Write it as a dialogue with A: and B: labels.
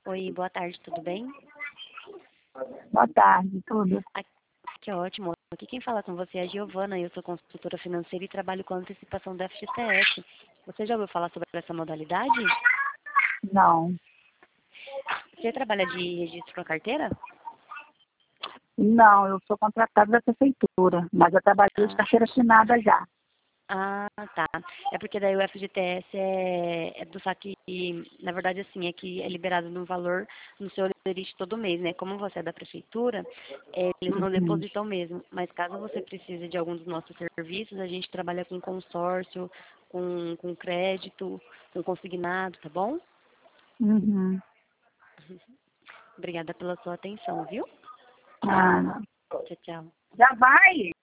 A: Oi, boa tarde, tudo bem?
B: Boa tarde, tudo.
A: Que ótimo. Aqui quem fala com você é a Giovana, eu sou consultora financeira e trabalho com antecipação do FGTS. Você já ouviu falar sobre essa modalidade?
B: Não,
A: Você trabalha de registro com a carteira?
B: não, eu sou contratada da prefeitura, mas eu trabalhei de
A: Ah,
B: carteira assinada já.
A: tá. É porque daí o FGTS é do saque, na verdade assim, é que é liberado no valor no seu limite todo mês, né? Como você é da prefeitura, eles não
B: Uhum.
A: depositam mesmo. Mas caso você precise de algum dos nossos serviços, a gente trabalha com consórcio, com crédito, com consignado, tá bom?
B: Uhum.
A: Obrigada pela sua atenção, viu?
B: Ah,
A: Tchau, tchau.
B: já vai?